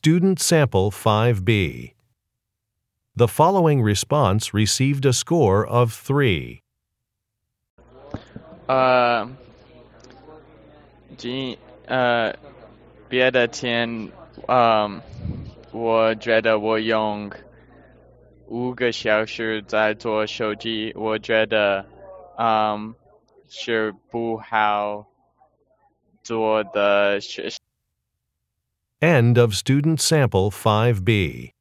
Student Sample 5B. The following response received a score of 3. 别的天，我觉得我用5个小时在做手机，我觉得，是不好做的学习。 End of Student Sample 5B.